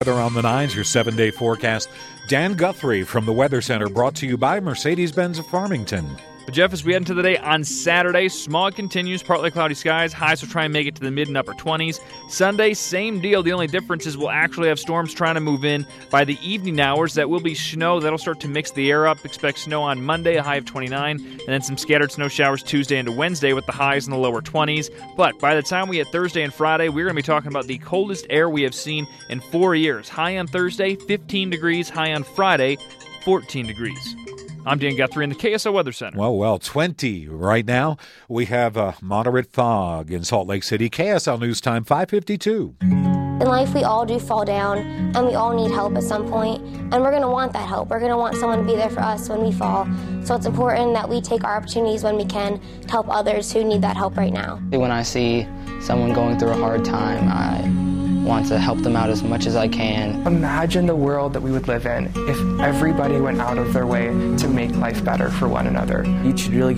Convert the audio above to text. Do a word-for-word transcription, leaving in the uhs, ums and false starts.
Weather on the nines, your seven-day forecast. Dan Guthrie from the Weather Center, brought to you by Mercedes-Benz of Farmington. But Jeff, as we head into the day on Saturday, smog continues, partly cloudy skies. Highs will try and make it to the mid and upper twenties. Sunday, same deal. The only difference is we'll actually have storms trying to move in by the evening hours. That will be snow. That'll start to mix the air up. Expect snow on Monday, a high of twenty-nine, and then some scattered snow showers Tuesday into Wednesday with the highs in the lower twenties. But by the time we hit Thursday and Friday, we're going to be talking about the coldest air we have seen in four years. High on Thursday, fifteen degrees. High on Friday, fourteen degrees. I'm Dan Guthrie in the K S L Weather Center. Well, well, twenty right now. We have a moderate fog in Salt Lake City. K S L News Time, five fifty-two. In life, we all do fall down, and we all need help at some point, and we're going to want that help. We're going to want someone to be there for us when we fall. So it's important that we take our opportunities when we can to help others who need that help right now. When I see someone going through a hard time, I want to help them out as much as I can. Imagine the world that we would live in if everybody went out of their way to make life better for one another. You should really get